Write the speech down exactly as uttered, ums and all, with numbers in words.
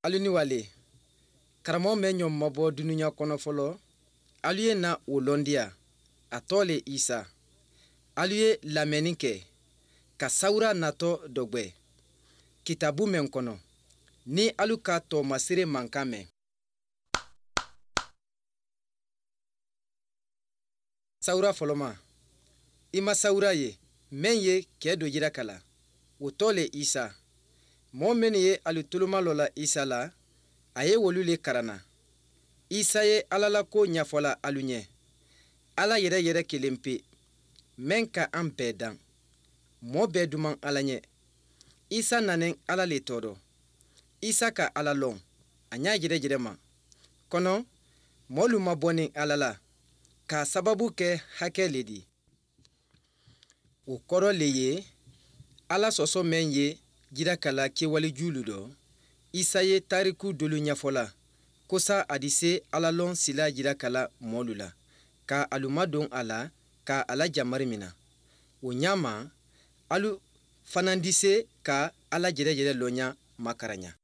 Alu ni wale, karamɔgɔ bɛ ɲɔn mabɔ dunuya kɔnɔ fɔlɔ. Alu ye na o lɔndiya, a tɔ le Isa. Alu ye lamɛnni kɛ, ka sawura natɔ dɔgbɛ. Kitabu mɛn kɔnɔ, ni alu ka tɔmasere mankan mɛn. Sawura fɔlɔma, i ma sawura ye, mɛn ye kɛ do jira kala. O tɔ le Isa. Mɔgɔ minnu ye alu tuloma lɔla Isa la, a ye wolu le karanna. Isa ye Ala la ko ɲɛfɔla alu ɲɛ. Ala yɛrɛ yɛrɛ kelen pe, mɛn ka an bɛɛ dan. Mɔɔ bɛɛ duman Ala ɲɛ. Isa nanen Ala le tɔɔrɔ. Isa ka Ala lɔn, a ɲa yɛrɛ yɛrɛ ma. Kɔnɔ, mɔɔlu ma bɔ ni Ala la, k'a sababu kɛ hakɛ le di. O kɔrɔ le ye, Ala sɔsɔ mɛn ye jirakala kɛwale juulu dɔ. Isa ye tariku dolu ɲɛfɔla, kosa a di se Ala lɔn sila jirakala mɔɔlu la, ka alu madon a la, ka Ala jamari mina. O ɲama, alu fanan di se ka Ala yɛrɛ yɛrɛ lɔnya makaranya.